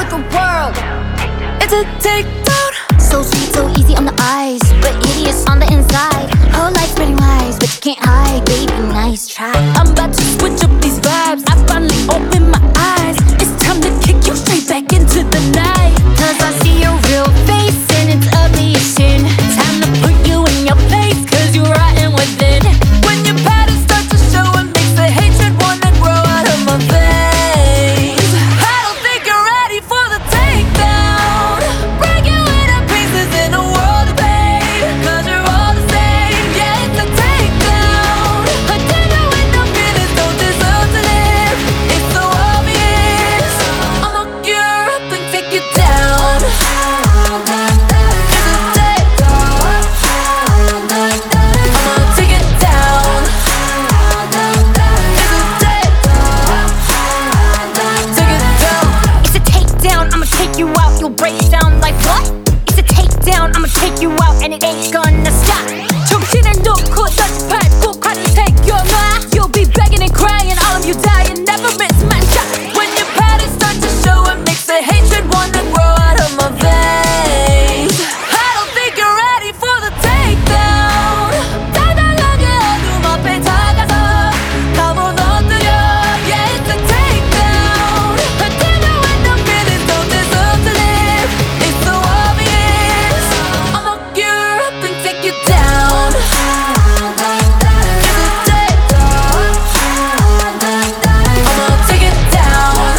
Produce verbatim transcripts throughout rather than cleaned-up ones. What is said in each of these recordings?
the world. It's a takedown. So sweet, so easy on the eyes, but hideous on the inside. Whole life spreading lies, but you can't hide, baby, nice try. I'm about to switch up these vibes. I finally open my eyes. It's time to kick you straight back into the night. Cause I see your real face and it's ugly as sin. Time to put you in your place, cause you're rotten within. When your patterns start to show, it makes the hatred wanna grow out of my veins. I don't think you're ready for the takedown. Break you into pieces in a world of pain, cause you're all the same. Yeah, it's a takedown. A dinner with no feelings don't deserve to live. It's so obvious. I'ma hook you up and take you down. You'll break down like what? It's a takedown, I'ma take you out and it ain't gonna stop. 정신을 놓고 던져밟고 관이 생겨나. You'll be begging and crying, all of you dying, never miss my shot. When your patterns start to show, it makes the hatred wanna grow out of my veins. I don't think you're ready for the takedown. 달달하게 어둠 앞에 다가서 한번 엎드려. Yeah, it's a takedown. A dinner with no feelings don't deserve to live. It's so obvious. I'ma hook you up and take you down. It's a takedown. I'ma take it down.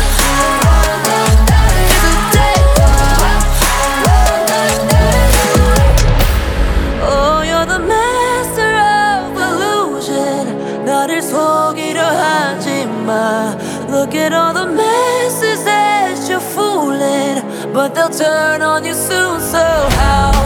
Oh, you're the master of illusion. 나를 속이려 하지 마. Look at all the messes that you're fooling, but they'll turn on you soon. So how